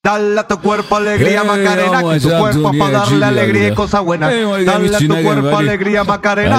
Dale a tu cuerpo alegría, Macarena, que tu cuerpo pa' darle alegría y cosas buenas. Dale a tu cuerpo alegría, Macarena.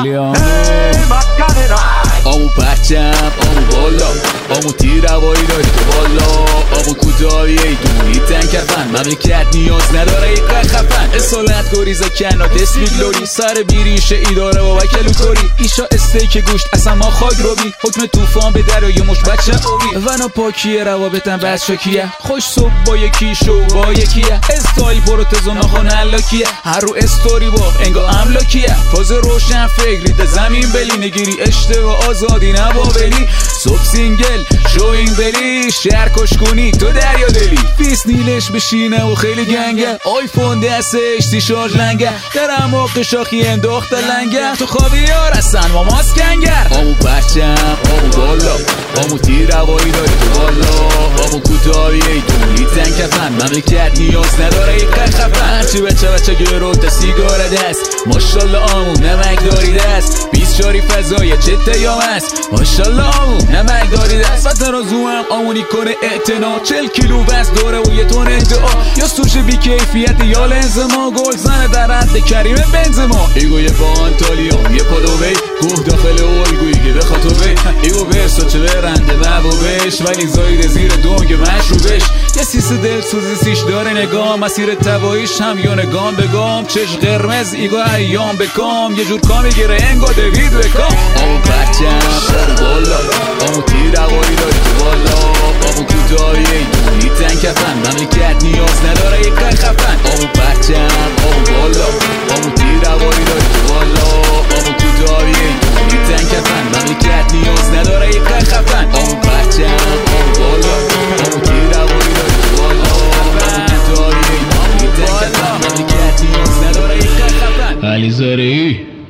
Macarena. آمو پرچم آمو بالا آمو تیر هوایی داری تو بالا آمو کوتاهی دونی تنکفن مملکت نیاز نداره ای خفن اصالت گریزه کنات اسمی گلوری سر بیریشه ای داره با وکلو کاری ایشا استیک گوشت اصلا ما خاک رو بی حکم توفان به درای مش بچه اوری ونا پاکیه روابطم بچه کیه خوش صبح با یکی شو با یکیه استایل پروتزو ناخون الاکیه هر رو استوری با انگا املاکیه فاز روشن فکریت زمین بلی نگیری اشتباه آزادی نبابلی صبح سینگل شوین بلی شهر کشکونی تو دریا دلی فیس نیلش بشینه و خیلی گنگه آیفون دستش تی شارژ لنگه درم و قشاخی انداخت لنگه تو خوابی یار هستن ما ماست کنگر آمو پرچم آمو بالا آمو تیر هوایی داری تو بالا آمو کوتاهی دونی تنکفن مملکت نیاز نداره ای خفن هرچی بچه گرو تا سیگار دست ماشالله آمو نمک داری دست 20 شاری فضای چه یام است ماشالله آمو نمک داری دست و ترازو هم آمونی کنه اعتنا 40 کیلو بس داره و یه تون ادعا یا سوش بی کیفیت یا لنز ما گل زنه در حد کریم بنزما ایگو یه پانتالیون یه پادوی گوه داخل الگویی که بخواد تو بی ایگو برسا چه برنده ببوبش ولی زاید زیر دونگ مشروبش یه سیس دل سوزی سیش داره نگاه مسیر تباییش هم یا نگام به گام چش قرمز ایگو ایام به کام یه جور کامی گره انگا دوید به کام آمو پرچم آمو بالا آمو تیر هوایی داری تو بالا آمو کوتاهی دونی تنکفن مملکت نیاز نداره یک خفن آمو پرچم آمو بالا آمو تیر هوایی داری تو بالا آمو کوتاهی دونی تنکفن مملکت نیاز نداره یک خفن آمو پرچم آمو بالا آمو تیر هوایی داری تو بالا آمو کوتاهی دونی تنکفن مملکت نیاز نداره یک خفن علی زرعی